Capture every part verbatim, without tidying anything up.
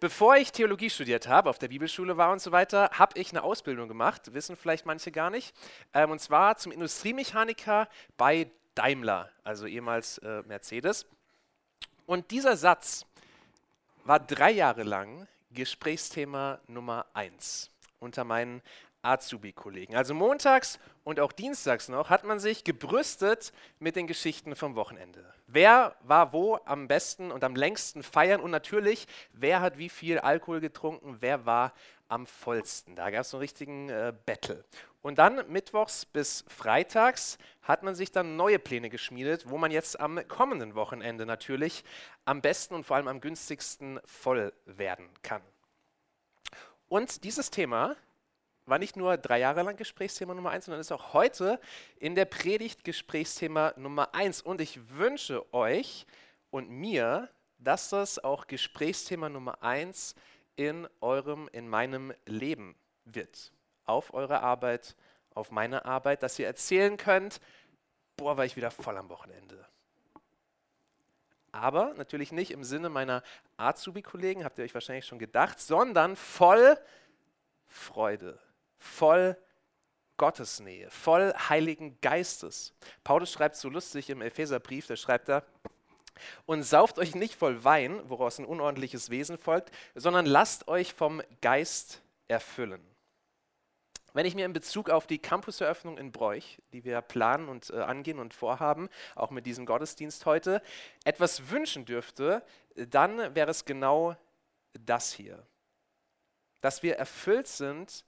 Bevor ich Theologie studiert habe, auf der Bibelschule war und so weiter, habe ich eine Ausbildung gemacht, wissen vielleicht manche gar nicht, ähm, und zwar zum Industriemechaniker bei Daimler, also ehemals äh, Mercedes. Und dieser Satz war drei Jahre lang Gesprächsthema Nummer eins unter meinen Azubi-Kollegen. Also montags und auch dienstags noch hat man sich gebrüstet mit den Geschichten vom Wochenende. Wer war wo am besten und am längsten feiern und natürlich, wer hat wie viel Alkohol getrunken, wer war am vollsten. Da gab es so einen richtigen äh, Battle. Und dann mittwochs bis freitags hat man sich dann neue Pläne geschmiedet, wo man jetzt am kommenden Wochenende natürlich am besten und vor allem am günstigsten voll werden kann. Und dieses Thema war nicht nur drei Jahre lang Gesprächsthema Nummer eins, sondern ist auch heute in der Predigt Gesprächsthema Nummer eins. Und ich wünsche euch und mir, dass das auch Gesprächsthema Nummer eins in eurem, in meinem Leben wird. Auf eure Arbeit, auf meine Arbeit, dass ihr erzählen könnt, boah, war ich wieder voll am Wochenende. Aber natürlich nicht im Sinne meiner Azubi-Kollegen, habt ihr euch wahrscheinlich schon gedacht, sondern voll Freude. Voll Gottesnähe, voll Heiligen Geistes. Paulus schreibt so lustig im Epheserbrief, da schreibt er, und sauft euch nicht voll Wein, woraus ein unordentliches Wesen folgt, sondern lasst euch vom Geist erfüllen. Wenn ich mir in Bezug auf die Campuseröffnung in Broich, die wir planen und äh, angehen und vorhaben, auch mit diesem Gottesdienst heute, etwas wünschen dürfte, dann wäre es genau das hier. Dass wir erfüllt sind,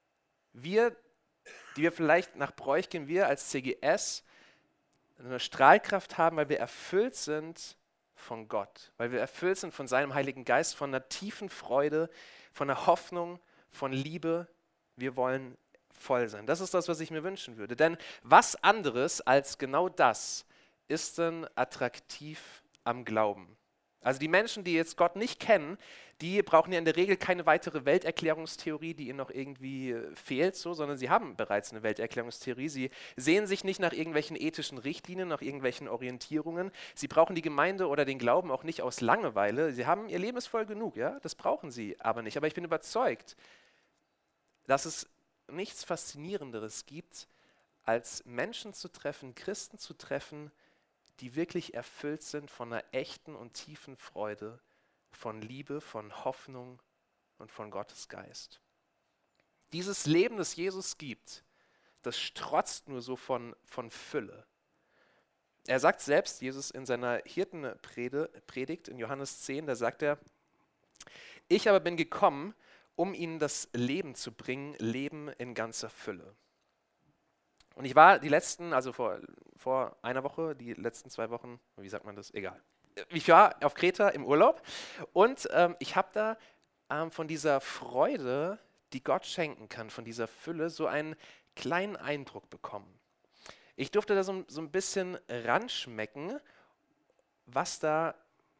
wir, die wir vielleicht nach Broich gehen, wir als C G S, eine Strahlkraft haben, weil wir erfüllt sind von Gott, weil wir erfüllt sind von seinem Heiligen Geist, von einer tiefen Freude, von einer Hoffnung, von Liebe. Wir wollen voll sein. Das ist das, was ich mir wünschen würde. Denn was anderes als genau das ist denn attraktiv am Glauben? Also die Menschen, die jetzt Gott nicht kennen, die brauchen ja in der Regel keine weitere Welterklärungstheorie, die ihnen noch irgendwie fehlt, so, sondern sie haben bereits eine Welterklärungstheorie. Sie sehen sich nicht nach irgendwelchen ethischen Richtlinien, nach irgendwelchen Orientierungen. Sie brauchen die Gemeinde oder den Glauben auch nicht aus Langeweile. Sie haben, ihr Leben ist voll genug, ja, das brauchen sie aber nicht. Aber ich bin überzeugt, dass es nichts Faszinierenderes gibt, als Menschen zu treffen, Christen zu treffen, die wirklich erfüllt sind von einer echten und tiefen Freude, von Liebe, von Hoffnung und von Gottes Geist. Dieses Leben, das Jesus gibt, das strotzt nur so von, von Fülle. Er sagt selbst, Jesus in seiner Hirtenpredigt in Johannes zehn, da sagt er, ich aber bin gekommen, um ihnen das Leben zu bringen, Leben in ganzer Fülle. Und ich war die letzten, also vor, vor einer Woche, die letzten zwei Wochen, wie sagt man das? Egal. Ich war auf Kreta im Urlaub und ähm, ich habe da ähm, von dieser Freude, die Gott schenken kann, von dieser Fülle, so einen kleinen Eindruck bekommen. Ich durfte da so, so ein bisschen ranschmecken, was da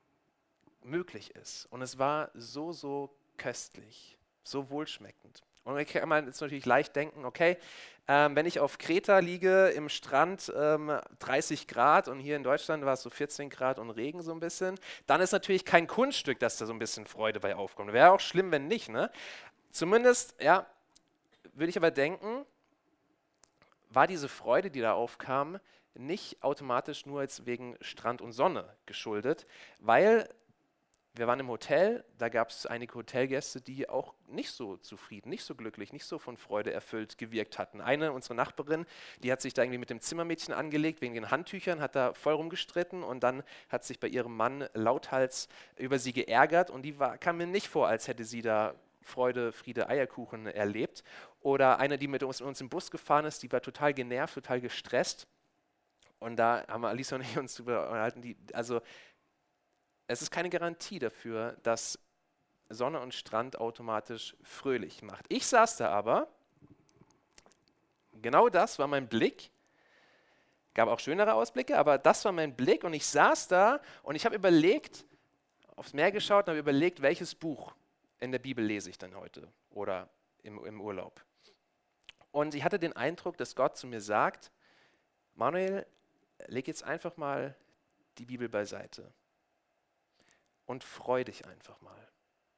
möglich ist. Und es war so, so köstlich, so wohlschmeckend. Und man kann man jetzt natürlich leicht denken, okay, ähm, wenn ich auf Kreta liege, im Strand ähm, dreißig Grad und hier in Deutschland war es so vierzehn Grad und Regen so ein bisschen, dann ist natürlich kein Kunststück, dass da so ein bisschen Freude bei aufkommt. Wäre auch schlimm, wenn nicht, ne? Zumindest, ja, würde ich aber denken, war diese Freude, die da aufkam, nicht automatisch nur jetzt wegen Strand und Sonne geschuldet, weil wir waren im Hotel, da gab es einige Hotelgäste, die auch nicht so zufrieden, nicht so glücklich, nicht so von Freude erfüllt gewirkt hatten. Eine, unsere Nachbarin, die hat sich da irgendwie mit dem Zimmermädchen angelegt, wegen den Handtüchern, hat da voll rumgestritten und dann hat sich bei ihrem Mann lauthals über sie geärgert und die war, kam mir nicht vor, als hätte sie da Freude, Friede, Eierkuchen erlebt. Oder eine, die mit uns, mit uns im Bus gefahren ist, die war total genervt, total gestresst und da haben wir Alice und ich uns drüber unterhalten, die, also es ist keine Garantie dafür, dass Sonne und Strand automatisch fröhlich macht. Ich saß da aber, genau das war mein Blick, gab auch schönere Ausblicke, aber das war mein Blick und ich saß da und ich habe überlegt, aufs Meer geschaut und habe überlegt, welches Buch in der Bibel lese ich denn heute oder im, im Urlaub. Und ich hatte den Eindruck, dass Gott zu mir sagt, Manuel, leg jetzt einfach mal die Bibel beiseite. Und freu dich einfach mal.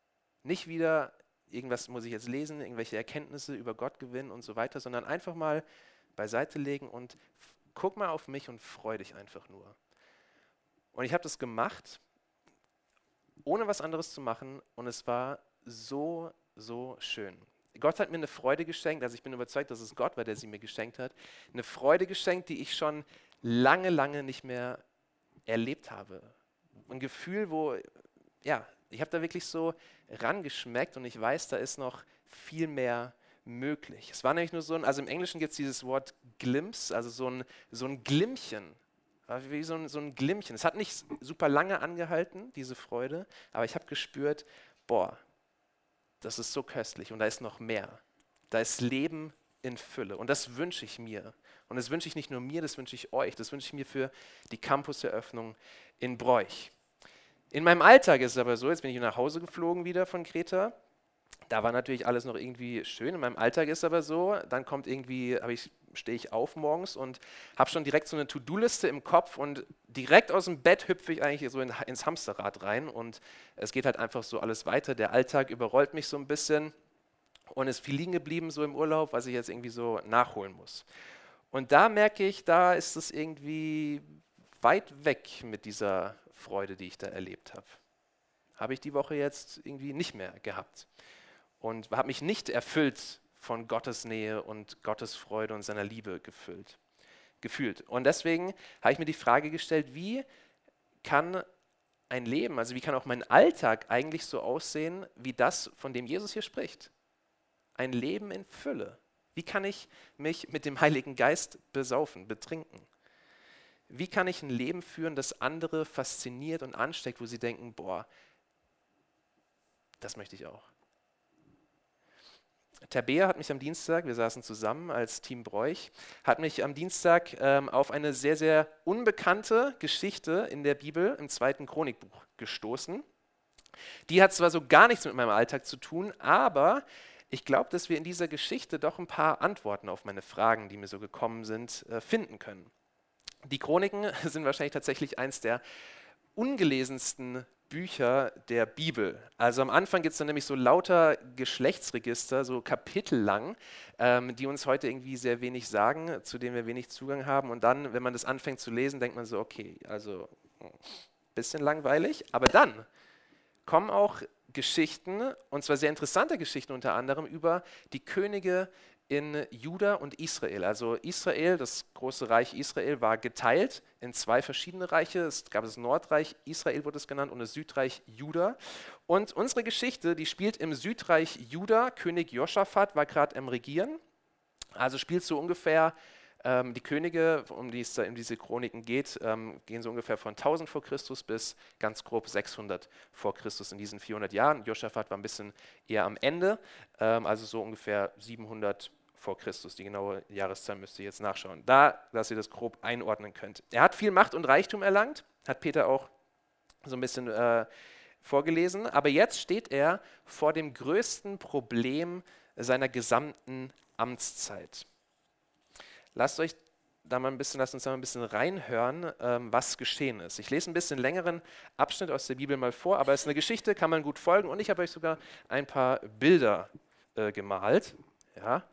Nicht wieder, irgendwas muss ich jetzt lesen, irgendwelche Erkenntnisse über Gott gewinnen und so weiter, sondern einfach mal beiseite legen und f- guck mal auf mich und freu dich einfach nur. Und ich habe das gemacht, ohne was anderes zu machen, und es war so, so schön. Gott hat mir eine Freude geschenkt, also ich bin überzeugt, dass es Gott war, der sie mir geschenkt hat, eine Freude geschenkt, die ich schon lange, lange nicht mehr erlebt habe. Ein Gefühl, wo, ja, ich habe da wirklich so rangeschmeckt und ich weiß, da ist noch viel mehr möglich. Es war nämlich nur so ein, also im Englischen gibt es dieses Wort Glimpse, also so ein, so ein Glimmchen. War wie so ein, so ein Glimmchen. Es hat nicht super lange angehalten, diese Freude, aber ich habe gespürt, boah, das ist so köstlich und da ist noch mehr. Da ist Leben in Fülle und das wünsche ich mir. Und das wünsche ich nicht nur mir, das wünsche ich euch, das wünsche ich mir für die Campuseröffnung in Broich. In meinem Alltag ist es aber so, jetzt bin ich nach Hause geflogen wieder von Kreta. Da war natürlich alles noch irgendwie schön. In meinem Alltag ist es aber so, dann kommt irgendwie, ich, stehe ich auf morgens und habe schon direkt so eine To-Do-Liste im Kopf und direkt aus dem Bett hüpfe ich eigentlich so in, ins Hamsterrad rein und es geht halt einfach so alles weiter. Der Alltag überrollt mich so ein bisschen und ist viel liegen geblieben so im Urlaub, was ich jetzt irgendwie so nachholen muss. Und da merke ich, da ist es irgendwie weit weg mit dieser Freude, die ich da erlebt habe. Habe ich die Woche jetzt irgendwie nicht mehr gehabt und habe mich nicht erfüllt von Gottes Nähe und Gottes Freude und seiner Liebe gefüllt, gefühlt. Und deswegen habe ich mir die Frage gestellt, wie kann ein Leben, also wie kann auch mein Alltag eigentlich so aussehen, wie das, von dem Jesus hier spricht? Ein Leben in Fülle. Wie kann ich mich mit dem Heiligen Geist besaufen, betrinken? Wie kann ich ein Leben führen, das andere fasziniert und ansteckt, wo sie denken, boah, das möchte ich auch. Tabea hat mich am Dienstag, wir saßen zusammen als Team Broich, hat mich am Dienstag ähm, auf eine sehr, sehr unbekannte Geschichte in der Bibel im zweiten Chronikbuch gestoßen. Die hat zwar so gar nichts mit meinem Alltag zu tun, aber ich glaube, dass wir in dieser Geschichte doch ein paar Antworten auf meine Fragen, die mir so gekommen sind, äh, finden können. Die Chroniken sind wahrscheinlich tatsächlich eins der ungelesensten Bücher der Bibel. Also am Anfang gibt es dann nämlich so lauter Geschlechtsregister, so kapitellang, ähm, die uns heute irgendwie sehr wenig sagen, zu denen wir wenig Zugang haben. Und dann, wenn man das anfängt zu lesen, denkt man so, okay, also ein bisschen langweilig. Aber dann kommen auch Geschichten, und zwar sehr interessante Geschichten unter anderem, über die Könige in Juda und Israel. Also Israel, das große Reich Israel, war geteilt in zwei verschiedene Reiche. Es gab das Nordreich Israel, wurde es genannt, und das Südreich Juda. Und unsere Geschichte, die spielt im Südreich Juda. König Josaphat war gerade am Regieren. Also spielt so ungefähr, ähm, die Könige, um die es da in diese Chroniken geht, ähm, gehen so ungefähr von tausend vor Christus bis ganz grob sechshundert vor Christus in diesen vierhundert Jahren. Josaphat war ein bisschen eher am Ende, ähm, also so ungefähr siebenhundert vor Christus. Die genaue Jahreszahl müsst ihr jetzt nachschauen. Da, dass ihr das grob einordnen könnt. Er hat viel Macht und Reichtum erlangt, hat Peter auch so ein bisschen äh, vorgelesen, aber jetzt steht er vor dem größten Problem seiner gesamten Amtszeit. Lasst euch da mal ein bisschen, lasst uns da mal ein bisschen reinhören, ähm, was geschehen ist. Ich lese ein bisschen längeren Abschnitt aus der Bibel mal vor, aber es ist eine Geschichte, kann man gut folgen, und ich habe euch sogar ein paar Bilder äh, gemalt. Ja.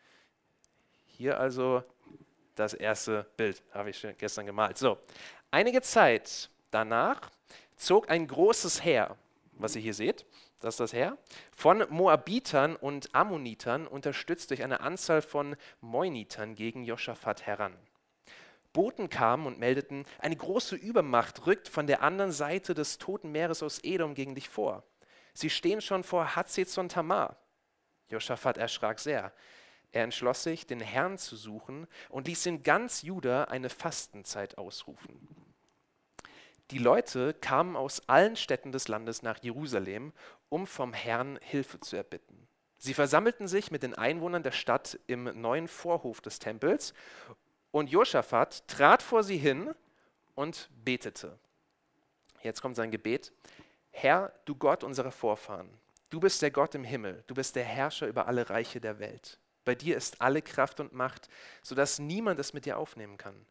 Hier also das erste Bild, habe ich schon gestern gemalt. So, einige Zeit danach zog ein großes Heer, was ihr hier seht, das ist das Heer, von Moabitern und Ammonitern, unterstützt durch eine Anzahl von Meunitern, gegen Josaphat heran. Boten kamen und meldeten, eine große Übermacht rückt von der anderen Seite des Toten Meeres aus Edom gegen dich vor. Sie stehen schon vor Hazezon Tamar. Josaphat erschrak sehr. Er entschloss sich, den Herrn zu suchen und ließ in ganz Juda eine Fastenzeit ausrufen. Die Leute kamen aus allen Städten des Landes nach Jerusalem, um vom Herrn Hilfe zu erbitten. Sie versammelten sich mit den Einwohnern der Stadt im neuen Vorhof des Tempels, und Josaphat trat vor sie hin und betete. Jetzt kommt sein Gebet. Herr, du Gott unserer Vorfahren, du bist der Gott im Himmel, du bist der Herrscher über alle Reiche der Welt. Bei dir ist alle Kraft und Macht, sodass niemand es mit dir aufnehmen kann.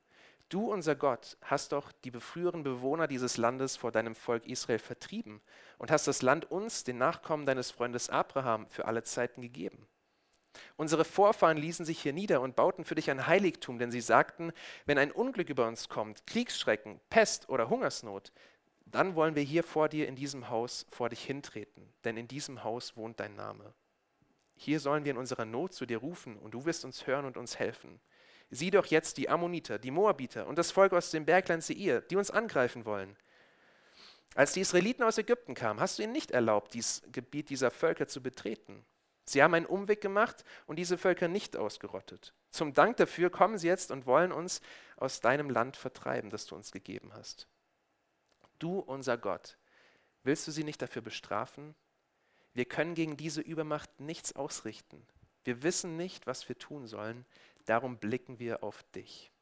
Du, unser Gott, hast doch die früheren Bewohner dieses Landes vor deinem Volk Israel vertrieben und hast das Land uns, den Nachkommen deines Freundes Abraham, für alle Zeiten gegeben. Unsere Vorfahren ließen sich hier nieder und bauten für dich ein Heiligtum, denn sie sagten, wenn ein Unglück über uns kommt, Kriegsschrecken, Pest oder Hungersnot, dann wollen wir hier vor dir in diesem Haus vor dich hintreten, denn in diesem Haus wohnt dein Name. Hier sollen wir in unserer Not zu dir rufen und du wirst uns hören und uns helfen. Sieh doch jetzt die Ammoniter, die Moabiter und das Volk aus dem Bergland Seir, die uns angreifen wollen. Als die Israeliten aus Ägypten kamen, hast du ihnen nicht erlaubt, dieses Gebiet dieser Völker zu betreten. Sie haben einen Umweg gemacht und diese Völker nicht ausgerottet. Zum Dank dafür kommen sie jetzt und wollen uns aus deinem Land vertreiben, das du uns gegeben hast. Du, unser Gott, willst du sie nicht dafür bestrafen? Wir können gegen diese Übermacht nichts ausrichten. Wir wissen nicht, was wir tun sollen, darum blicken wir auf dich.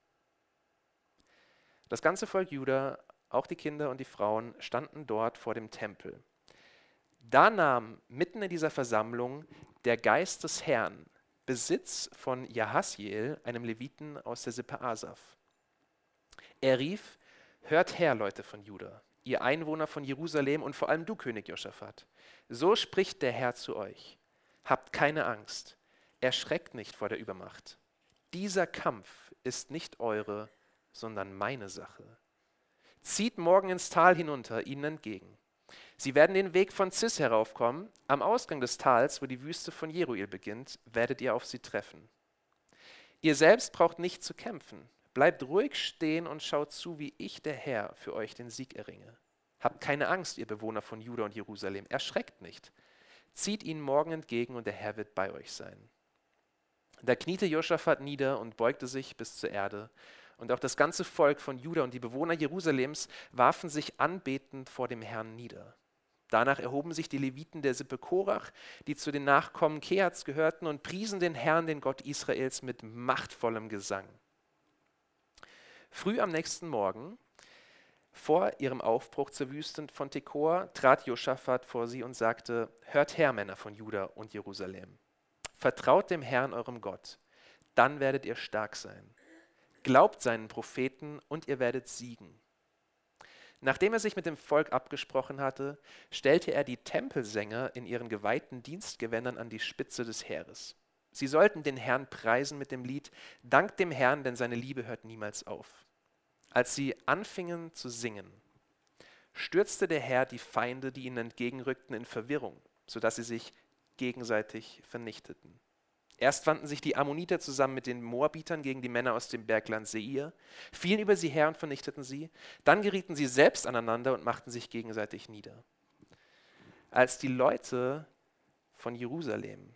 Das ganze Volk Juda, auch die Kinder und die Frauen, standen dort vor dem Tempel. Da nahm mitten in dieser Versammlung der Geist des Herrn Besitz von Jahasiel, einem Leviten aus der Sippe Asaf. Er rief, hört her, Leute von Juda, ihr Einwohner von Jerusalem und vor allem du, König Josaphat. So spricht der Herr zu euch. Habt keine Angst, erschreckt nicht vor der Übermacht. Dieser Kampf ist nicht eure, sondern meine Sache. Zieht morgen ins Tal hinunter, ihnen entgegen. Sie werden den Weg von Zis heraufkommen. Am Ausgang des Tals, wo die Wüste von Jeruel beginnt, werdet ihr auf sie treffen. Ihr selbst braucht nicht zu kämpfen. Bleibt ruhig stehen und schaut zu, wie ich, der Herr, für euch den Sieg erringe. Habt keine Angst, ihr Bewohner von Juda und Jerusalem. Erschreckt nicht. Zieht ihnen morgen entgegen und der Herr wird bei euch sein. Da kniete Josaphat nieder und beugte sich bis zur Erde. Und auch das ganze Volk von Juda und die Bewohner Jerusalems warfen sich anbetend vor dem Herrn nieder. Danach erhoben sich die Leviten der Sippe Korach, die zu den Nachkommen Kehats gehörten, und priesen den Herrn, den Gott Israels, mit machtvollem Gesang. Früh am nächsten Morgen, vor ihrem Aufbruch zur Wüste von Tekoa, trat Josaphat vor sie und sagte, hört her, Männer von Juda und Jerusalem. Vertraut dem Herrn, eurem Gott, dann werdet ihr stark sein. Glaubt seinen Propheten und ihr werdet siegen. Nachdem er sich mit dem Volk abgesprochen hatte, stellte er die Tempelsänger in ihren geweihten Dienstgewändern an die Spitze des Heeres. Sie sollten den Herrn preisen mit dem Lied, Dankt dem Herrn, denn seine Liebe hört niemals auf. Als sie anfingen zu singen, stürzte der Herr die Feinde, die ihnen entgegenrückten, in Verwirrung, sodass sie sich gegenseitig vernichteten. Erst wandten sich die Ammoniter zusammen mit den Moabitern gegen die Männer aus dem Bergland Seir, fielen über sie her und vernichteten sie. Dann gerieten sie selbst aneinander und machten sich gegenseitig nieder. Als die Leute von Jerusalem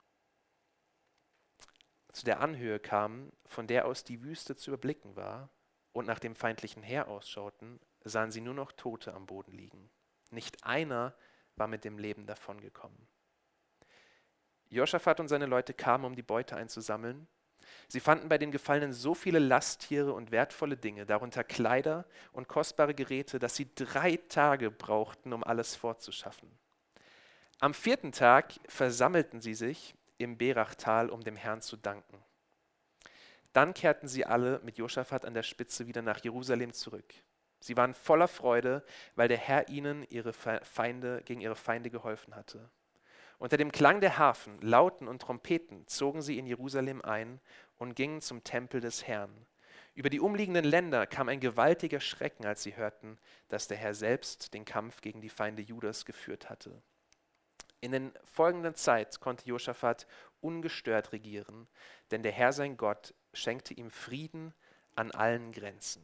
zu der Anhöhe kamen, von der aus die Wüste zu überblicken war, und nach dem feindlichen Heer ausschauten, sahen sie nur noch Tote am Boden liegen. Nicht einer war mit dem Leben davongekommen. Josaphat und seine Leute kamen, um die Beute einzusammeln. Sie fanden bei den Gefallenen so viele Lasttiere und wertvolle Dinge, darunter Kleider und kostbare Geräte, dass sie drei Tage brauchten, um alles fortzuschaffen. Am vierten Tag versammelten sie sich im Berachtal, um dem Herrn zu danken. Dann kehrten sie alle mit Josaphat an der Spitze wieder nach Jerusalem zurück. Sie waren voller Freude, weil der Herr ihnen ihre Feinde, gegen ihre Feinde geholfen hatte. Unter dem Klang der Harfen, Lauten und Trompeten zogen sie in Jerusalem ein und gingen zum Tempel des Herrn. Über die umliegenden Länder kam ein gewaltiger Schrecken, als sie hörten, dass der Herr selbst den Kampf gegen die Feinde Judas geführt hatte. In der folgenden Zeit konnte Josaphat ungestört regieren, denn der Herr, sein Gott, schenkte ihm Frieden an allen Grenzen.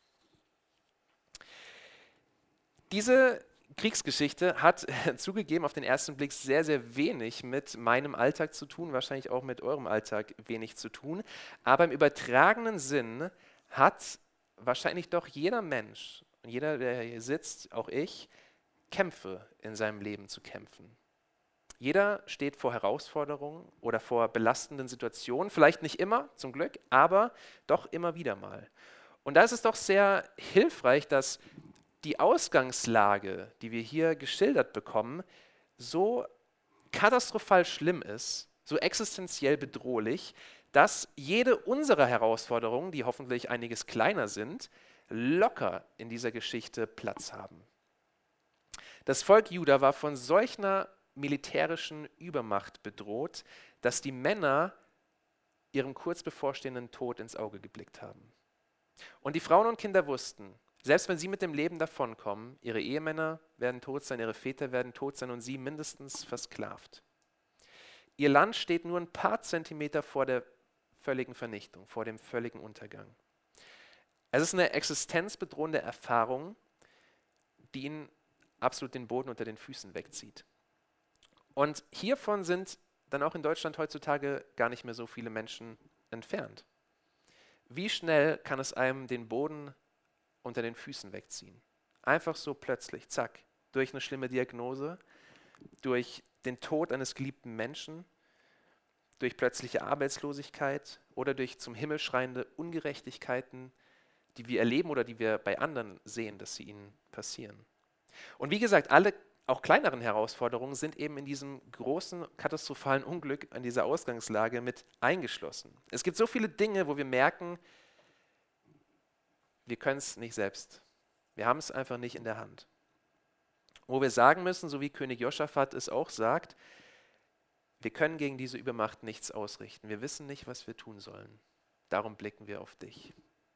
Diese Kriegsgeschichte hat zugegeben auf den ersten Blick sehr, sehr wenig mit meinem Alltag zu tun, wahrscheinlich auch mit eurem Alltag wenig zu tun, aber im übertragenen Sinn hat wahrscheinlich doch jeder Mensch, und jeder, der hier sitzt, auch ich, Kämpfe in seinem Leben zu kämpfen. Jeder steht vor Herausforderungen oder vor belastenden Situationen, vielleicht nicht immer, zum Glück, aber doch immer wieder mal. Und da ist es doch sehr hilfreich, dass die Ausgangslage, die wir hier geschildert bekommen, so katastrophal schlimm ist, so existenziell bedrohlich, dass jede unserer Herausforderungen, die hoffentlich einiges kleiner sind, locker in dieser Geschichte Platz haben. Das Volk Juda war von solch einer militärischen Übermacht bedroht, dass die Männer ihrem kurz bevorstehenden Tod ins Auge geblickt haben. Und die Frauen und Kinder wussten, selbst wenn sie mit dem Leben davonkommen, ihre Ehemänner werden tot sein, ihre Väter werden tot sein und sie mindestens versklavt. Ihr Land steht nur ein paar Zentimeter vor der völligen Vernichtung, vor dem völligen Untergang. Es ist eine existenzbedrohende Erfahrung, die ihnen absolut den Boden unter den Füßen wegzieht. Und hiervon sind dann auch in Deutschland heutzutage gar nicht mehr so viele Menschen entfernt. Wie schnell kann es einem den Boden unter den Füßen wegziehen? Einfach so plötzlich, zack, durch eine schlimme Diagnose, durch den Tod eines geliebten Menschen, durch plötzliche Arbeitslosigkeit oder durch zum Himmel schreiende Ungerechtigkeiten, die wir erleben oder die wir bei anderen sehen, dass sie ihnen passieren. Und wie gesagt, alle auch kleineren Herausforderungen sind eben in diesem großen, katastrophalen Unglück an dieser Ausgangslage mit eingeschlossen. Es gibt so viele Dinge, wo wir merken, wir können es nicht selbst. Wir haben es einfach nicht in der Hand. Wo wir sagen müssen, so wie König Josaphat es auch sagt, wir können gegen diese Übermacht nichts ausrichten. Wir wissen nicht, was wir tun sollen. Darum blicken wir auf dich.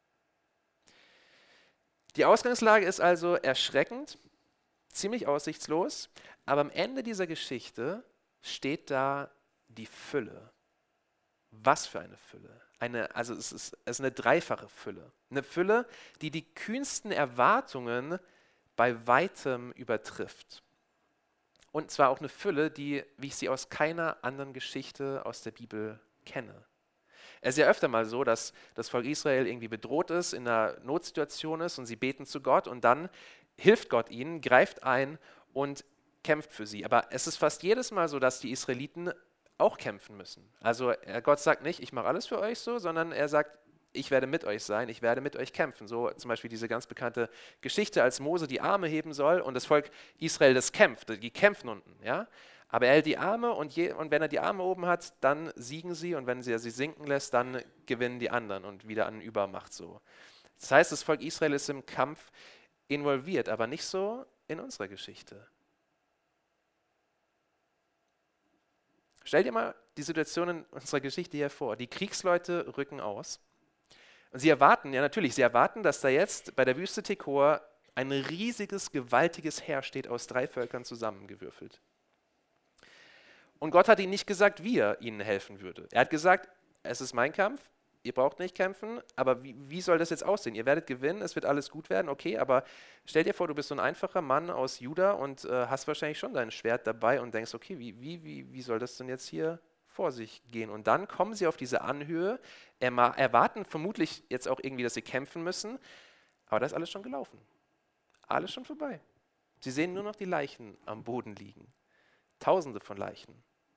Die Ausgangslage ist also erschreckend, ziemlich aussichtslos, aber am Ende dieser Geschichte steht da die Fülle. Was für eine Fülle. Eine, also es ist, es ist eine dreifache Fülle. Eine Fülle, die die kühnsten Erwartungen bei weitem übertrifft. Und zwar auch eine Fülle, die, wie ich sie aus keiner anderen Geschichte aus der Bibel kenne. Es ist ja öfter mal so, dass das Volk Israel irgendwie bedroht ist, in einer Notsituation ist und sie beten zu Gott und dann hilft Gott ihnen, greift ein und kämpft für sie. Aber es ist fast jedes Mal so, dass die Israeliten auch kämpfen müssen. Also Gott sagt nicht, ich mache alles für euch so, sondern er sagt, ich werde mit euch sein, ich werde mit euch kämpfen. So zum Beispiel diese ganz bekannte Geschichte, als Mose die Arme heben soll und das Volk Israel das kämpft, die kämpfen unten, ja. Aber er hält die Arme und, je, und wenn er die Arme oben hat, dann siegen sie und wenn er sie sinken lässt, dann gewinnen die anderen und wieder an Übermacht so. Das heißt, das Volk Israel ist im Kampf involviert, aber nicht so in unserer Geschichte. Stell dir mal die Situation in unserer Geschichte hier vor. Die Kriegsleute rücken aus und sie erwarten, ja natürlich, sie erwarten, dass da jetzt bei der Wüste Tekoa ein riesiges, gewaltiges Heer steht, aus drei Völkern zusammengewürfelt. Und Gott hat ihnen nicht gesagt, wie er ihnen helfen würde. Er hat gesagt, es ist mein Kampf, ihr braucht nicht kämpfen, aber wie, wie soll das jetzt aussehen? Ihr werdet gewinnen, es wird alles gut werden, okay, aber stell dir vor, du bist so ein einfacher Mann aus Juda und äh, hast wahrscheinlich schon dein Schwert dabei und denkst, okay, wie, wie, wie, wie soll das denn jetzt hier vor sich gehen? Und dann kommen sie auf diese Anhöhe, erma- erwarten vermutlich jetzt auch irgendwie, dass sie kämpfen müssen, aber da ist alles schon gelaufen. Alles schon vorbei. Sie sehen nur noch die Leichen am Boden liegen. Tausende von Leichen.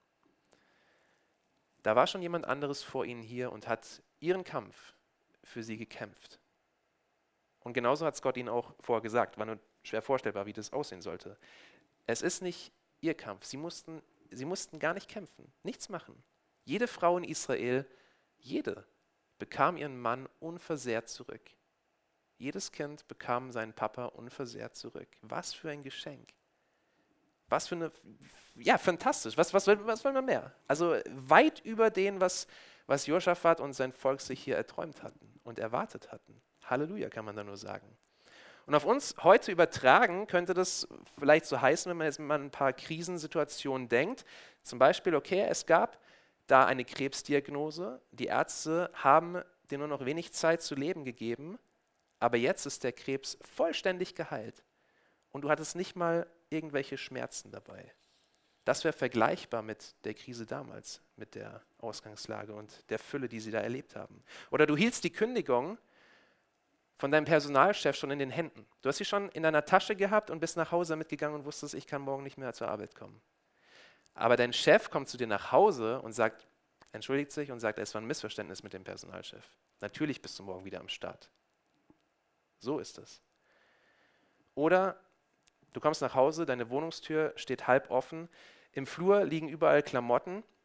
Da war schon jemand anderes vor ihnen hier und hat ihren Kampf für sie gekämpft. Und genauso hat es Gott ihnen auch vorher gesagt, war nur schwer vorstellbar, wie das aussehen sollte. Es ist nicht ihr Kampf, sie mussten, sie mussten gar nicht kämpfen, nichts machen. Jede Frau in Israel, jede, bekam ihren Mann unversehrt zurück. Jedes Kind bekam seinen Papa unversehrt zurück. Was für ein Geschenk. Was für eine, ja, fantastisch. Was, was, was wollen wir mehr? Also weit über den, was, was Josaphat und sein Volk sich hier erträumt hatten und erwartet hatten. Halleluja, kann man da nur sagen. Und auf uns heute übertragen könnte das vielleicht so heißen, wenn man jetzt mal an ein paar Krisensituationen denkt. Zum Beispiel, okay, es gab da eine Krebsdiagnose. Die Ärzte haben dir nur noch wenig Zeit zu leben gegeben, aber jetzt ist der Krebs vollständig geheilt. Und du hattest nicht mal irgendwelche Schmerzen dabei. Das wäre vergleichbar mit der Krise damals, mit der Ausgangslage und der Fülle, die sie da erlebt haben. Oder du hieltst die Kündigung von deinem Personalchef schon in den Händen. Du hast sie schon in deiner Tasche gehabt und bist nach Hause mitgegangen und wusstest, ich kann morgen nicht mehr zur Arbeit kommen. Aber dein Chef kommt zu dir nach Hause und sagt, entschuldigt sich und sagt, es war ein Missverständnis mit dem Personalchef. Natürlich bist du morgen wieder am Start. So ist es. Oder du kommst nach Hause, deine Wohnungstür steht halb offen, im Flur liegen überall Klamotten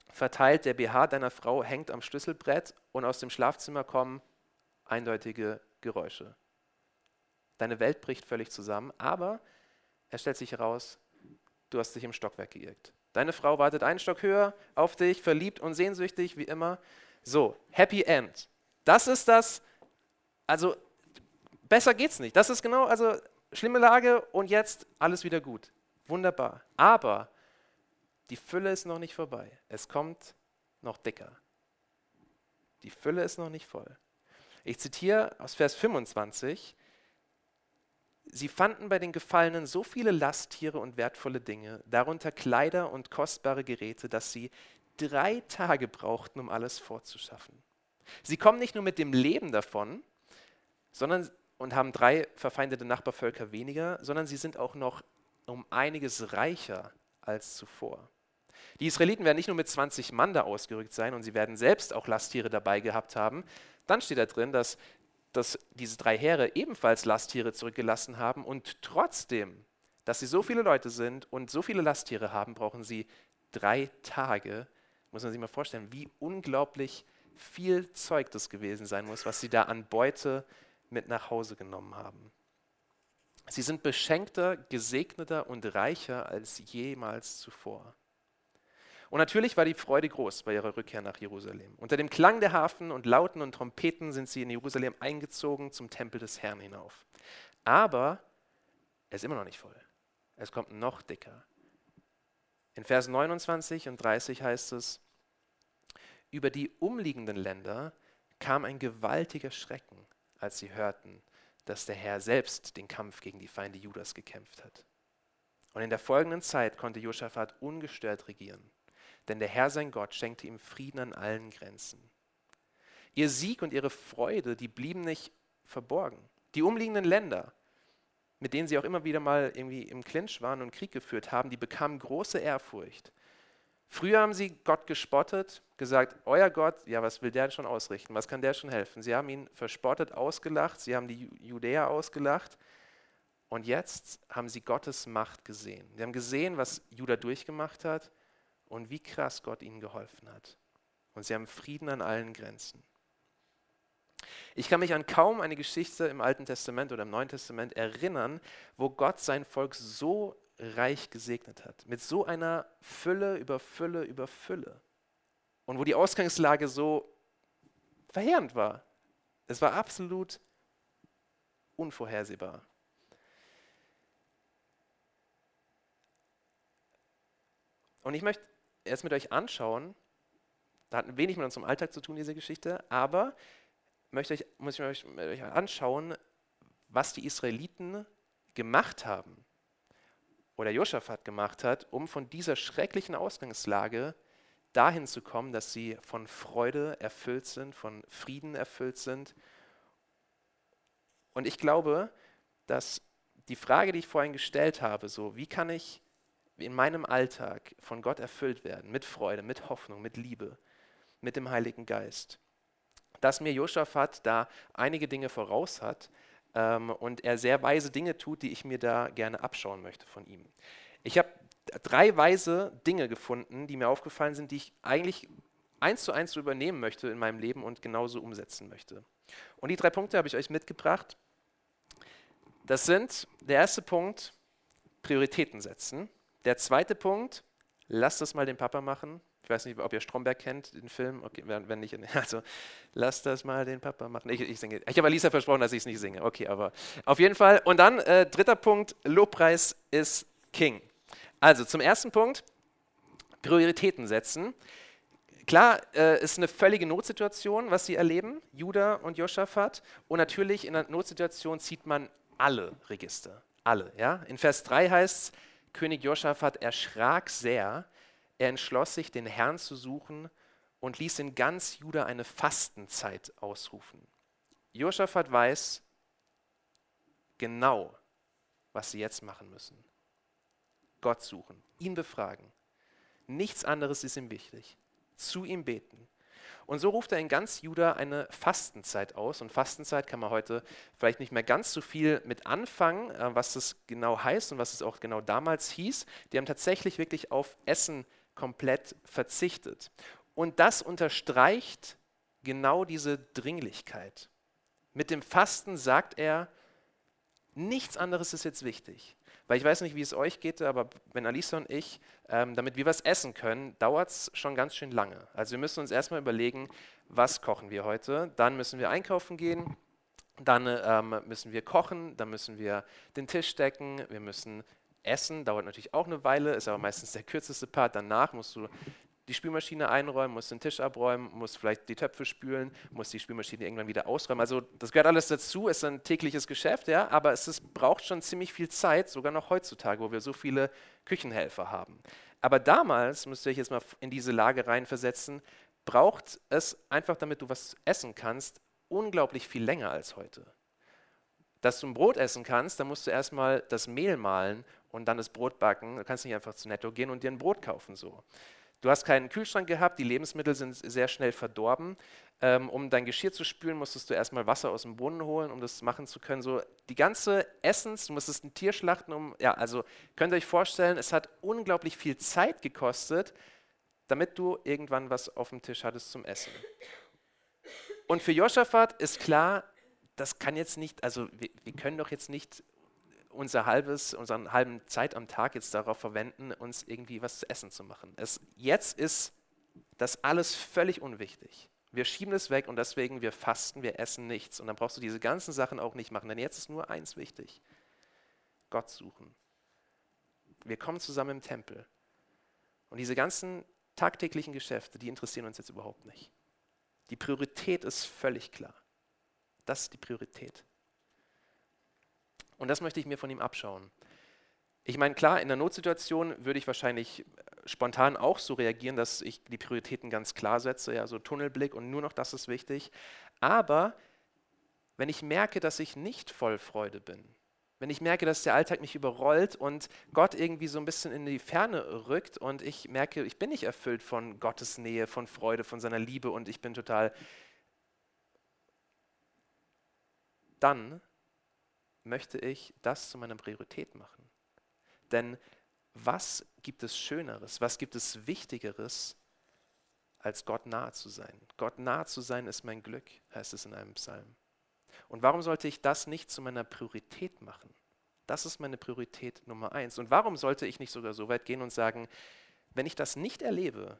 verteilt, der B H deiner Frau hängt am Schlüsselbrett und aus dem Schlafzimmer kommen eindeutige Geräusche. Deine Welt bricht völlig zusammen, aber es stellt sich heraus, du hast dich im Stockwerk geirrt. Deine Frau wartet einen Stock höher auf dich, verliebt und sehnsüchtig, wie immer. So, Happy End. Das ist das, also besser geht's nicht. Das ist genau, also schlimme Lage und jetzt alles wieder gut. Wunderbar. Aber die Fülle ist noch nicht vorbei. Es kommt noch dicker. Die Fülle ist noch nicht voll. Ich zitiere aus Vers fünfundzwanzig. Sie fanden bei den Gefallenen so viele Lasttiere und wertvolle Dinge, darunter Kleider und kostbare Geräte, dass sie drei Tage brauchten, um alles fortzuschaffen. Sie kommen nicht nur mit dem Leben davon, sondern und haben drei verfeindete Nachbarvölker weniger, sondern sie sind auch noch um einiges reicher als zuvor. Die Israeliten werden nicht nur mit zwanzig Mann da ausgerückt sein und sie werden selbst auch Lasttiere dabei gehabt haben. Dann steht da drin, dass, dass diese drei Heere ebenfalls Lasttiere zurückgelassen haben und trotzdem, dass sie so viele Leute sind und so viele Lasttiere haben, brauchen sie drei Tage. Muss man sich mal vorstellen, wie unglaublich viel Zeug das gewesen sein muss, was sie da an Beute mit nach Hause genommen haben. Sie sind beschenkter, gesegneter und reicher als jemals zuvor. Und natürlich war die Freude groß bei ihrer Rückkehr nach Jerusalem. Unter dem Klang der Harfen und Lauten und Trompeten sind sie in Jerusalem eingezogen zum Tempel des Herrn hinauf. Aber er ist immer noch nicht voll. Es kommt noch dicker. In Vers neunundzwanzig und dreißig heißt es, über die umliegenden Länder kam ein gewaltiger Schrecken, als sie hörten, dass der Herr selbst den Kampf gegen die Feinde Judas gekämpft hat. Und in der folgenden Zeit konnte Josaphat ungestört regieren, denn der Herr sein Gott schenkte ihm Frieden an allen Grenzen. Ihr Sieg und ihre Freude, die blieben nicht verborgen. Die umliegenden Länder, mit denen sie auch immer wieder mal irgendwie im Clinch waren und Krieg geführt haben, die bekamen große Ehrfurcht. Früher haben sie Gott gespottet, gesagt, euer Gott, ja, was will der schon ausrichten, was kann der schon helfen? Sie haben ihn verspottet, ausgelacht, sie haben die Judäer ausgelacht und jetzt haben sie Gottes Macht gesehen. Sie haben gesehen, was Juda durchgemacht hat und wie krass Gott ihnen geholfen hat. Und sie haben Frieden an allen Grenzen. Ich kann mich an kaum eine Geschichte im Alten Testament oder im Neuen Testament erinnern, wo Gott sein Volk so reich gesegnet hat, mit so einer Fülle über Fülle über Fülle. Und wo die Ausgangslage so verheerend war. Es war absolut unvorhersehbar. Und ich möchte erst mit euch anschauen, da hat wenig mit unserem Alltag zu tun, diese Geschichte, aber möchte ich, muss ich euch, mit euch anschauen, was die Israeliten gemacht haben oder Josaphat gemacht hat, um von dieser schrecklichen Ausgangslage dahin zu kommen, dass sie von Freude erfüllt sind, von Frieden erfüllt sind. Und ich glaube, dass die Frage, die ich vorhin gestellt habe, so wie kann ich in meinem Alltag von Gott erfüllt werden, mit Freude, mit Hoffnung, mit Liebe, mit dem Heiligen Geist, dass mir Josaphat da einige Dinge voraus hat, ähm, und er sehr weise Dinge tut, die ich mir da gerne abschauen möchte von ihm. Ich habe drei weise Dinge gefunden, die mir aufgefallen sind, die ich eigentlich eins zu eins so übernehmen möchte in meinem Leben und genauso umsetzen möchte. Und die drei Punkte habe ich euch mitgebracht. Das sind, der erste Punkt, Prioritäten setzen. Der zweite Punkt, lasst das mal den Papa machen. Ich weiß nicht, ob ihr Stromberg kennt, den Film. Okay, wenn nicht, also lasst das mal den Papa machen. Ich, ich singe. Ich habe Alisa versprochen, dass ich es nicht singe. Okay, aber auf jeden Fall. Und dann, äh, dritter Punkt, Lobpreis ist King. Also zum ersten Punkt, Prioritäten setzen. Klar, äh, ist eine völlige Notsituation, was sie erleben, Juda und Josaphat. Und natürlich in einer Notsituation zieht man alle Register. Alle, ja. In Vers drei heißt es, König Josaphat erschrak sehr. Er entschloss sich, den Herrn zu suchen und ließ in ganz Juda eine Fastenzeit ausrufen. Josaphat weiß genau, was sie jetzt machen müssen. Gott suchen, ihn befragen. Nichts anderes ist ihm wichtig. Zu ihm beten. Und so ruft er in ganz Juda eine Fastenzeit aus. Und Fastenzeit kann man heute vielleicht nicht mehr ganz so viel mit anfangen, was das genau heißt und was es auch genau damals hieß. Die haben tatsächlich wirklich auf Essen komplett verzichtet. Und das unterstreicht genau diese Dringlichkeit. Mit dem Fasten sagt er, nichts anderes ist jetzt wichtig. Weil ich weiß nicht, wie es euch geht, aber wenn Alisa und ich, ähm, damit wir was essen können, dauert es schon ganz schön lange. Also wir müssen uns erstmal überlegen, was kochen wir heute. Dann müssen wir einkaufen gehen, dann ähm, müssen wir kochen, dann müssen wir den Tisch decken, wir müssen essen, dauert natürlich auch eine Weile, ist aber meistens der kürzeste Part. Danach musst du die Spülmaschine einräumen, musst den Tisch abräumen, musst vielleicht die Töpfe spülen, musst die Spülmaschine irgendwann wieder ausräumen. Also das gehört alles dazu, ist ein tägliches Geschäft, ja, aber es ist, braucht schon ziemlich viel Zeit, sogar noch heutzutage, wo wir so viele Küchenhelfer haben. Aber damals, müsst ihr euch jetzt mal in diese Lage reinversetzen, braucht es einfach, damit du was essen kannst, unglaublich viel länger als heute. Dass du ein Brot essen kannst, dann musst du erstmal das Mehl mahlen und dann das Brot backen. Du kannst nicht einfach zu Netto gehen und dir ein Brot kaufen, so. Du hast keinen Kühlschrank gehabt, die Lebensmittel sind sehr schnell verdorben. Ähm, um dein Geschirr zu spülen, musstest du erstmal Wasser aus dem Brunnen holen, um das machen zu können. So die ganze Essens, du musstest ein Tier schlachten, um, ja, also könnt ihr euch vorstellen, es hat unglaublich viel Zeit gekostet, damit du irgendwann was auf dem Tisch hattest zum Essen. Und für Josaphat ist klar, das kann jetzt nicht, also wir, wir können doch jetzt nicht unser halbes, unseren halben Zeit am Tag jetzt darauf verwenden, uns irgendwie was zu essen zu machen. Es, jetzt ist das alles völlig unwichtig. Wir schieben es weg und deswegen, wir fasten, wir essen nichts. Und dann brauchst du diese ganzen Sachen auch nicht machen, denn jetzt ist nur eins wichtig. Gott suchen. Wir kommen zusammen im Tempel. Und diese ganzen tagtäglichen Geschäfte, die interessieren uns jetzt überhaupt nicht. Die Priorität ist völlig klar. Das ist die Priorität. Und das möchte ich mir von ihm abschauen. Ich meine, klar, in einer Notsituation würde ich wahrscheinlich spontan auch so reagieren, dass ich die Prioritäten ganz klar setze, ja, so Tunnelblick und nur noch das ist wichtig. Aber wenn ich merke, dass ich nicht voll Freude bin, wenn ich merke, dass der Alltag mich überrollt und Gott irgendwie so ein bisschen in die Ferne rückt und ich merke, ich bin nicht erfüllt von Gottes Nähe, von Freude, von seiner Liebe und ich bin total, dann möchte ich das zu meiner Priorität machen. Denn was gibt es Schöneres, was gibt es Wichtigeres, als Gott nahe zu sein? Gott nahe zu sein ist mein Glück, heißt es in einem Psalm. Und warum sollte ich das nicht zu meiner Priorität machen? Das ist meine Priorität Nummer eins. Und warum sollte ich nicht sogar so weit gehen und sagen, wenn ich das nicht erlebe,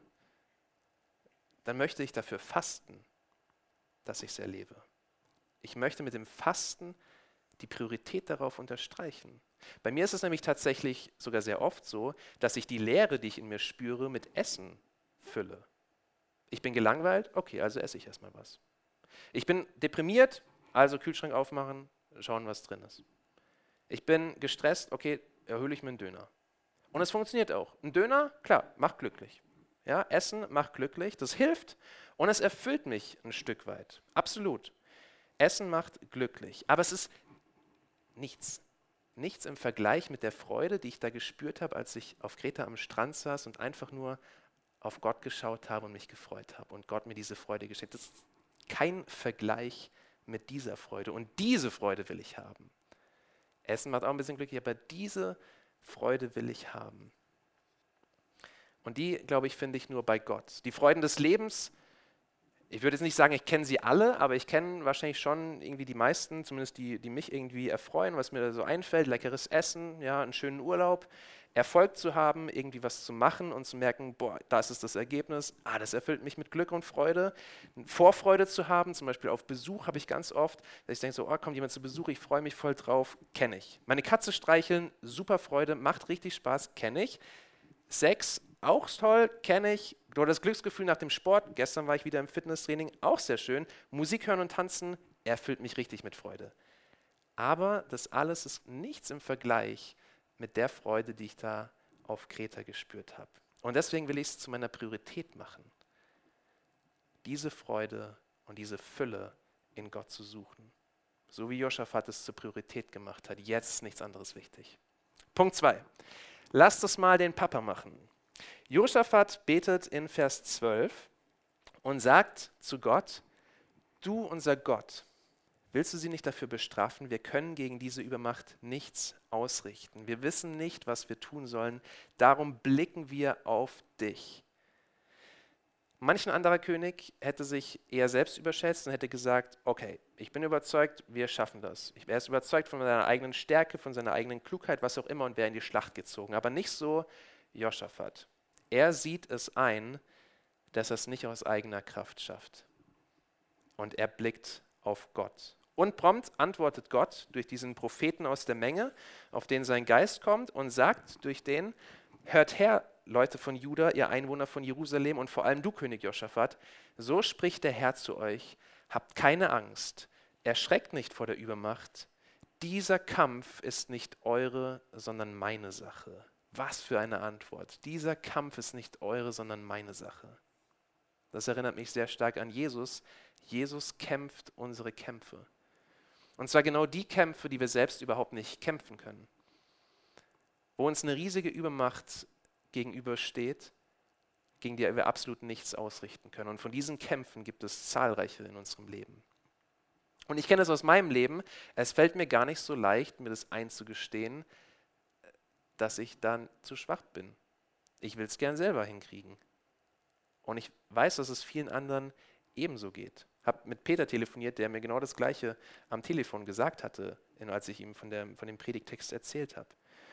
dann möchte ich dafür fasten, dass ich es erlebe. Ich möchte mit dem Fasten die Priorität darauf unterstreichen. Bei mir ist es nämlich tatsächlich sogar sehr oft so, dass ich die Leere, die ich in mir spüre, mit Essen fülle. Ich bin gelangweilt, okay, also esse ich erstmal was. Ich bin deprimiert, also Kühlschrank aufmachen, schauen, was drin ist. Ich bin gestresst, okay, erhöhle ich mir einen Döner. Und es funktioniert auch. Ein Döner, klar, macht glücklich. Ja, Essen macht glücklich, das hilft und es erfüllt mich ein Stück weit. Absolut. Essen macht glücklich, aber es ist nichts. Nichts im Vergleich mit der Freude, die ich da gespürt habe, als ich auf Kreta am Strand saß und einfach nur auf Gott geschaut habe und mich gefreut habe und Gott mir diese Freude geschenkt hat. Das ist kein Vergleich mit dieser Freude und diese Freude will ich haben. Essen macht auch ein bisschen glücklich, aber diese Freude will ich haben. Und die, glaube ich, finde ich nur bei Gott. Die Freuden des Lebens, ich würde jetzt nicht sagen, ich kenne sie alle, aber ich kenne wahrscheinlich schon irgendwie die meisten, zumindest die, die mich irgendwie erfreuen, was mir da so einfällt. Leckeres Essen, ja, einen schönen Urlaub, Erfolg zu haben, irgendwie was zu machen und zu merken, boah, das ist das Ergebnis, ah, das erfüllt mich mit Glück und Freude. Vorfreude zu haben, zum Beispiel auf Besuch habe ich ganz oft, dass ich denke so, oh, kommt jemand zu Besuch, ich freue mich voll drauf, kenne ich. Meine Katze streicheln, super Freude, macht richtig Spaß, kenne ich. Sex, auch toll, kenne ich. Oder das Glücksgefühl nach dem Sport, gestern war ich wieder im Fitnesstraining, auch sehr schön. Musik hören und tanzen, erfüllt mich richtig mit Freude. Aber das alles ist nichts im Vergleich mit der Freude, die ich da auf Kreta gespürt habe. Und deswegen will ich es zu meiner Priorität machen, diese Freude und diese Fülle in Gott zu suchen. So wie Josaphat es zur Priorität gemacht hat. Jetzt ist nichts anderes wichtig. Punkt zwei. Lasst es mal den Papa machen. Josaphat betet in Vers zwölf und sagt zu Gott, du unser Gott, Willst du sie nicht dafür bestrafen? Wir können gegen diese Übermacht nichts ausrichten. Wir wissen nicht, was wir tun sollen. Darum blicken wir auf dich. Manch ein anderer König hätte sich eher selbst überschätzt und hätte gesagt, okay, ich bin überzeugt, wir schaffen das. Er ist überzeugt von seiner eigenen Stärke, von seiner eigenen Klugheit, was auch immer, und wäre in die Schlacht gezogen. Aber nicht so Josaphat. Er sieht es ein, dass er es nicht aus eigener Kraft schafft. Und er blickt auf Gott. Und prompt antwortet Gott durch diesen Propheten aus der Menge, auf den sein Geist kommt, und sagt durch den: Hört her, Leute von Juda, ihr Einwohner von Jerusalem und vor allem du, König Josaphat, so spricht der Herr zu euch: Habt keine Angst, erschreckt nicht vor der Übermacht. Dieser Kampf ist nicht eure, sondern meine Sache. Was für eine Antwort. Dieser Kampf ist nicht eure, sondern meine Sache. Das erinnert mich sehr stark an Jesus. Jesus kämpft unsere Kämpfe. Und zwar genau die Kämpfe, die wir selbst überhaupt nicht kämpfen können. Wo uns eine riesige Übermacht gegenübersteht, gegen die wir absolut nichts ausrichten können. Und von diesen Kämpfen gibt es zahlreiche in unserem Leben. Und ich kenne es aus meinem Leben. Es fällt mir gar nicht so leicht, mir das einzugestehen, dass ich dann zu schwach bin. Ich will es gern selber hinkriegen. Und ich weiß, dass es vielen anderen ebenso geht. Ich habe mit Peter telefoniert, der mir genau das Gleiche am Telefon gesagt hatte, als ich ihm von, der, von dem Predigtext erzählt habe.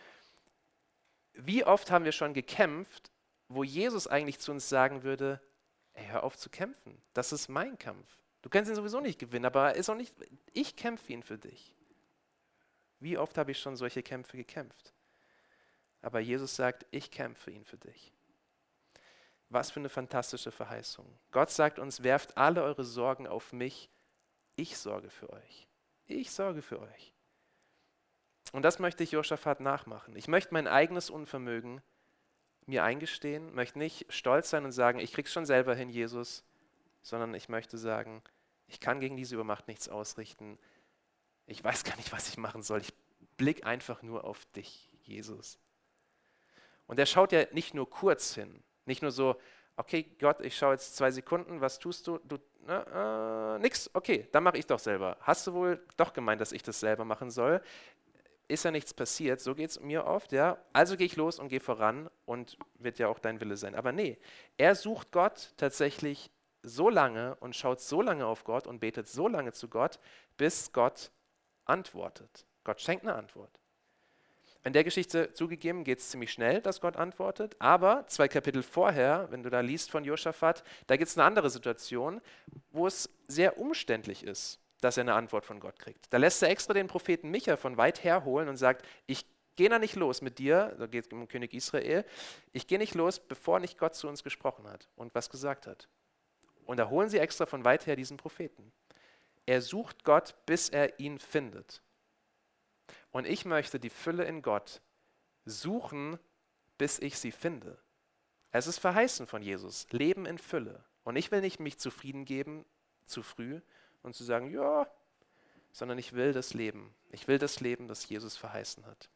Wie oft haben wir schon gekämpft, wo Jesus eigentlich zu uns sagen würde: Ey, hör auf zu kämpfen, das ist mein Kampf. Du kannst ihn sowieso nicht gewinnen, aber ist auch nicht, ich kämpfe ihn für dich. Wie oft habe ich schon solche Kämpfe gekämpft? Aber Jesus sagt: Ich kämpfe ihn für dich. Was für eine fantastische Verheißung. Gott sagt uns: Werft alle eure Sorgen auf mich, ich sorge für euch. Ich sorge für euch. Und das möchte ich Josaphat nachmachen. Ich möchte mein eigenes Unvermögen mir eingestehen, möchte nicht stolz sein und sagen: Ich krieg's schon selber hin, Jesus, sondern ich möchte sagen: Ich kann gegen diese Übermacht nichts ausrichten. Ich weiß gar nicht, was ich machen soll. Ich blicke einfach nur auf dich, Jesus. Und er schaut ja nicht nur kurz hin, nicht nur so: Okay, Gott, ich schaue jetzt zwei Sekunden, was tust du? Du na, äh, nix, okay, dann mache ich doch selber. Hast du wohl doch gemeint, dass ich das selber machen soll? Ist ja nichts passiert, so geht es mir oft, ja. Also gehe ich los und gehe voran und wird ja auch dein Wille sein. Aber nee, er sucht Gott tatsächlich so lange und schaut so lange auf Gott und betet so lange zu Gott, bis Gott antwortet. Gott schenkt eine Antwort. In der Geschichte zugegeben geht es ziemlich schnell, dass Gott antwortet, aber zwei Kapitel vorher, wenn du da liest von Josaphat, da gibt es eine andere Situation, wo es sehr umständlich ist, dass er eine Antwort von Gott kriegt. Da lässt er extra den Propheten Micha von weit her holen und sagt: Ich gehe da nicht los mit dir, da geht es um König Israel, ich gehe nicht los, bevor nicht Gott zu uns gesprochen hat und was gesagt hat. Und da holen sie extra von weit her diesen Propheten. Er sucht Gott, bis er ihn findet. Und ich möchte die Fülle in Gott suchen, bis ich sie finde. Es ist verheißen von Jesus, Leben in Fülle. Und ich will nicht mich zufrieden geben, zu früh, und zu sagen: Ja, sondern ich will das Leben. Ich will das Leben, das Jesus verheißen hat.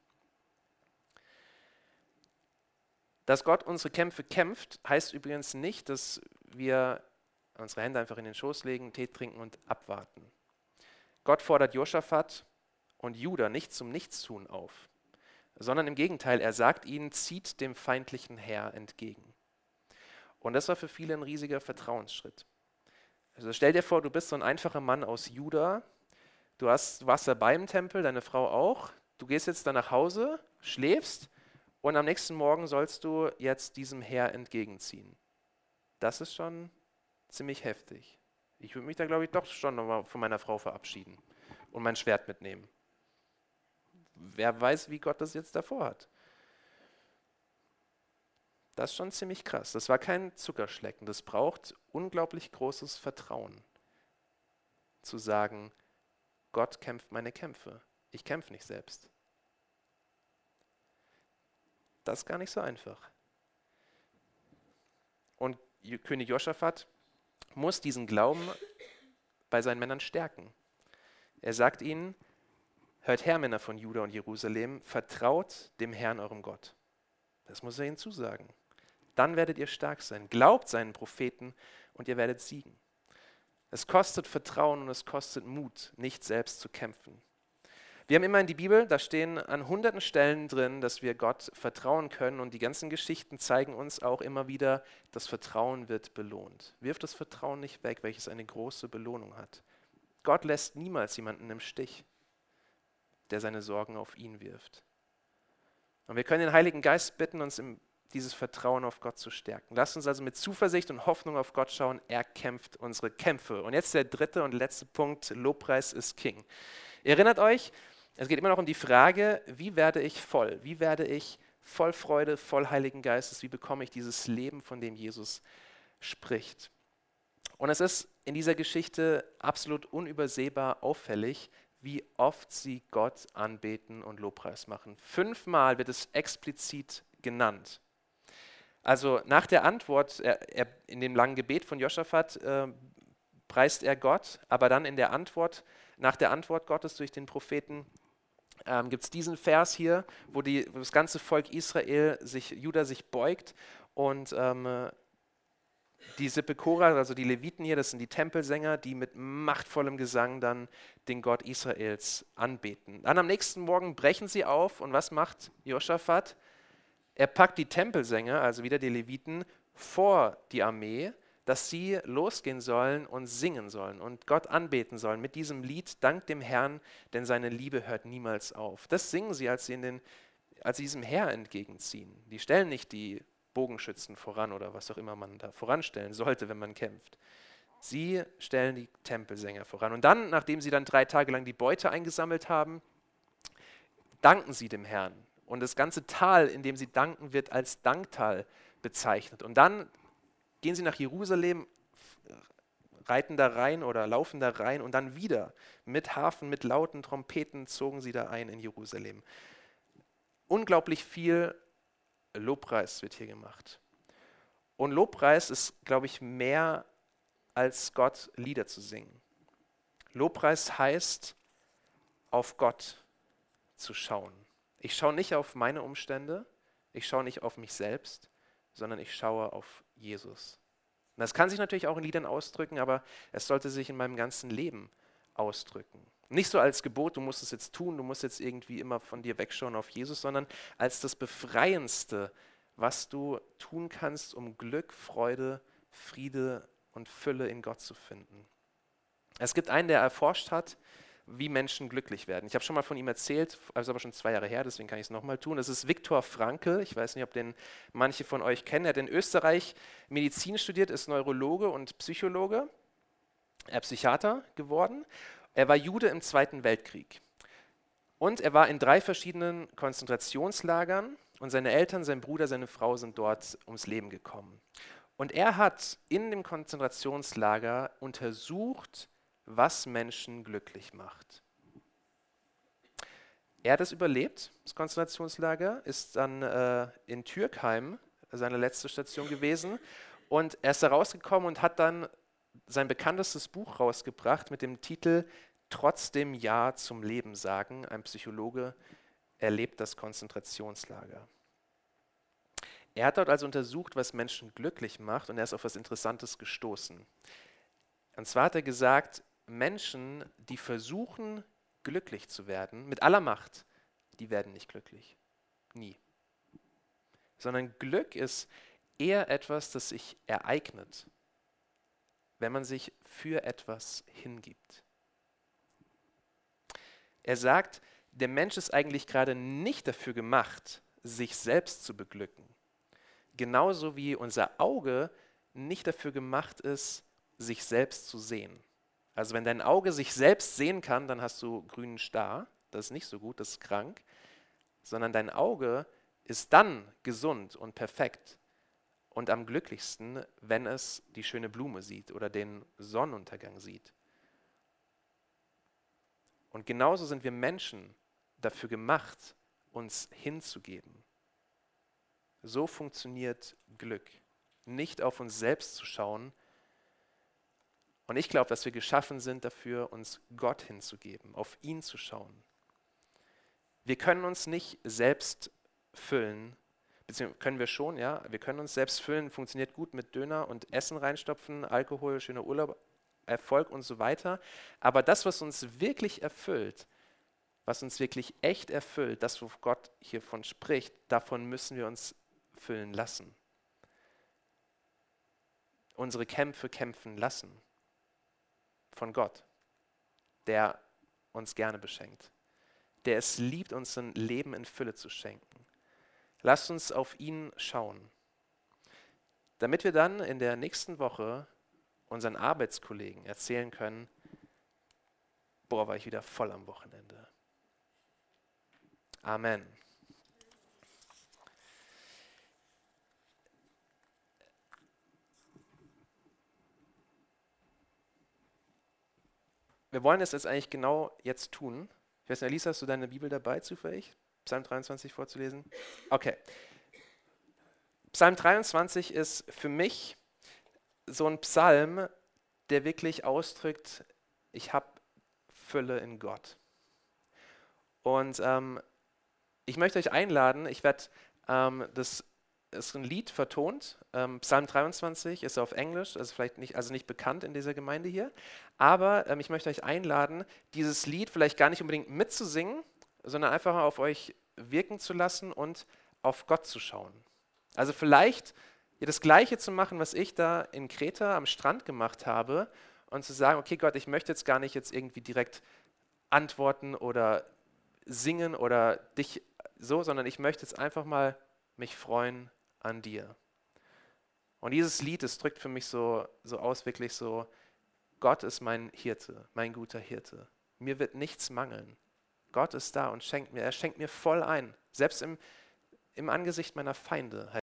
Dass Gott unsere Kämpfe kämpft, heißt übrigens nicht, dass wir unsere Hände einfach in den Schoß legen, Tee trinken und abwarten. Gott fordert Josaphat und Juda nicht zum Nichtstun auf, sondern im Gegenteil, er sagt ihnen: Zieht dem feindlichen Heer entgegen. Und das war für viele ein riesiger Vertrauensschritt. Also stell dir vor, du bist so ein einfacher Mann aus Juda, du, hast, du warst dabei im Tempel, deine Frau auch, du gehst jetzt dann nach Hause, schläfst und am nächsten Morgen sollst du jetzt diesem Heer entgegenziehen. Das ist schon ziemlich heftig. Ich würde mich da, glaube ich, doch schon nochmal von meiner Frau verabschieden und mein Schwert mitnehmen. Wer weiß, wie Gott das jetzt davor hat. Das ist schon ziemlich krass. Das war kein Zuckerschlecken. Das braucht unglaublich großes Vertrauen. Zu sagen: Gott kämpft meine Kämpfe. Ich kämpfe nicht selbst. Das ist gar nicht so einfach. Und König Josaphat muss diesen Glauben bei seinen Männern stärken. Er sagt ihnen: Hört her, Männer von Juda und Jerusalem, vertraut dem Herrn, eurem Gott. Das muss er ihnen zusagen. Dann werdet ihr stark sein. Glaubt seinen Propheten und ihr werdet siegen. Es kostet Vertrauen und es kostet Mut, nicht selbst zu kämpfen. Wir haben immer in die Bibel, da stehen an hunderten Stellen drin, dass wir Gott vertrauen können und die ganzen Geschichten zeigen uns auch immer wieder, das Vertrauen wird belohnt. Wirf das Vertrauen nicht weg, welches eine große Belohnung hat. Gott lässt niemals jemanden im Stich, der seine Sorgen auf ihn wirft. Und wir können den Heiligen Geist bitten, uns im, dieses Vertrauen auf Gott zu stärken. Lasst uns also mit Zuversicht und Hoffnung auf Gott schauen, er kämpft unsere Kämpfe. Und jetzt der dritte und letzte Punkt, Lobpreis ist King. Ihr erinnert euch, es geht immer noch um die Frage, wie werde ich voll? Wie werde ich voll Freude, voll Heiligen Geistes? Wie bekomme ich dieses Leben, von dem Jesus spricht? Und es ist in dieser Geschichte absolut unübersehbar auffällig, wie oft sie Gott anbeten und Lobpreis machen. Fünfmal wird es explizit genannt. Also nach der Antwort, er, er, in dem langen Gebet von Josaphat äh, preist er Gott, aber dann in der Antwort, nach der Antwort Gottes durch den Propheten, ähm, gibt es diesen Vers hier, wo, die, wo das ganze Volk Israel, sich, Juda sich beugt und ähm, die Sippe Korah, also die Leviten hier, das sind die Tempelsänger, die mit machtvollem Gesang dann den Gott Israels anbeten. Dann am nächsten Morgen brechen sie auf und was macht Josaphat? Er packt die Tempelsänger, also wieder die Leviten, vor die Armee, dass sie losgehen sollen und singen sollen und Gott anbeten sollen mit diesem Lied, Dank dem Herrn, denn seine Liebe hört niemals auf. Das singen sie, als sie, in den, als sie diesem Herr entgegenziehen. Die stellen nicht die Bogenschützen voran oder was auch immer man da voranstellen sollte, wenn man kämpft. Sie stellen die Tempelsänger voran. Und dann, nachdem sie dann drei Tage lang die Beute eingesammelt haben, danken sie dem Herrn. Und das ganze Tal, in dem sie danken, wird als Danktal bezeichnet. Und dann gehen sie nach Jerusalem, reiten da rein oder laufen da rein und dann wieder mit Harfen, mit lauten Trompeten zogen sie da ein in Jerusalem. Unglaublich viel Lobpreis wird hier gemacht. Und Lobpreis ist, glaube ich, mehr als Gott Lieder zu singen. Lobpreis heißt, auf Gott zu schauen. Ich schaue nicht auf meine Umstände, ich schaue nicht auf mich selbst, sondern ich schaue auf Jesus. Und das kann sich natürlich auch in Liedern ausdrücken, aber es sollte sich in meinem ganzen Leben ausdrücken. Nicht so als Gebot, du musst es jetzt tun, du musst jetzt irgendwie immer von dir wegschauen auf Jesus, sondern als das Befreiendste, was du tun kannst, um Glück, Freude, Friede und Fülle in Gott zu finden. Es gibt einen, der erforscht hat, wie Menschen glücklich werden. Ich habe schon mal von ihm erzählt, also aber schon zwei Jahre her, deswegen kann ich es nochmal tun. Das ist Viktor Frankl. Ich weiß nicht, ob den manche von euch kennen. Er hat in Österreich Medizin studiert, ist Neurologe und Psychologe, er ist Psychiater geworden. Er war Jude im Zweiten Weltkrieg. Und er war in drei verschiedenen Konzentrationslagern und seine Eltern, sein Bruder, seine Frau sind dort ums Leben gekommen. Und er hat in dem Konzentrationslager untersucht, was Menschen glücklich macht. Er hat es überlebt, das Konzentrationslager, ist dann äh, in Türkheim seine letzte Station gewesen und er ist da rausgekommen und hat dann sein bekanntestes Buch rausgebracht mit dem Titel Trotzdem Ja zum Leben sagen. Ein Psychologe erlebt das Konzentrationslager. Er hat dort also untersucht, was Menschen glücklich macht und er ist auf etwas Interessantes gestoßen. Und zwar hat er gesagt, Menschen, die versuchen, glücklich zu werden, mit aller Macht, die werden nicht glücklich. Nie. Sondern Glück ist eher etwas, das sich ereignet, wenn man sich für etwas hingibt. Er sagt, der Mensch ist eigentlich gerade nicht dafür gemacht, sich selbst zu beglücken. Genauso wie unser Auge nicht dafür gemacht ist, sich selbst zu sehen. Also wenn dein Auge sich selbst sehen kann, dann hast du grünen Star. Das ist nicht so gut, das ist krank. Sondern dein Auge ist dann gesund und perfekt und am glücklichsten, wenn es die schöne Blume sieht oder den Sonnenuntergang sieht. Und genauso sind wir Menschen dafür gemacht, uns hinzugeben. So funktioniert Glück. Nicht auf uns selbst zu schauen. Und ich glaube, dass wir geschaffen sind dafür, uns Gott hinzugeben, auf ihn zu schauen. Wir können uns nicht selbst füllen, beziehungsweise können wir schon, ja, wir können uns selbst füllen, funktioniert gut mit Döner und Essen reinstopfen, Alkohol, schöner Urlaub, Erfolg und so weiter. Aber das, was uns wirklich erfüllt, was uns wirklich echt erfüllt, das, wo Gott hiervon spricht, davon müssen wir uns füllen lassen. Unsere Kämpfe kämpfen lassen von Gott, der uns gerne beschenkt, der es liebt, uns ein Leben in Fülle zu schenken. Lasst uns auf ihn schauen, damit wir dann in der nächsten Woche unseren Arbeitskollegen erzählen können, boah, war ich wieder voll am Wochenende. Amen. Wir wollen es jetzt eigentlich genau jetzt tun. Ich weiß nicht, Elisa, hast du deine Bibel dabei zufällig? Psalm dreiundzwanzig vorzulesen? Okay. Psalm dreiundzwanzig ist für mich so ein Psalm, der wirklich ausdrückt, ich habe Fülle in Gott. Und ähm, ich möchte euch einladen, ich werde, ähm, das ist ein Lied vertont, ähm, Psalm dreiundzwanzig ist auf Englisch, also vielleicht nicht, also nicht bekannt in dieser Gemeinde hier, aber ähm, ich möchte euch einladen, dieses Lied vielleicht gar nicht unbedingt mitzusingen, sondern einfach auf euch wirken zu lassen und auf Gott zu schauen. Also vielleicht ja, das Gleiche zu machen, was ich da in Kreta am Strand gemacht habe und zu sagen, okay Gott, ich möchte jetzt gar nicht jetzt irgendwie direkt antworten oder singen oder dich so, sondern ich möchte jetzt einfach mal mich freuen an dir. Und dieses Lied, das drückt für mich so, so aus, wirklich so, Gott ist mein Hirte, mein guter Hirte. Mir wird nichts mangeln. Gott ist da und schenkt mir, er schenkt mir voll ein, selbst im, im Angesicht meiner Feinde.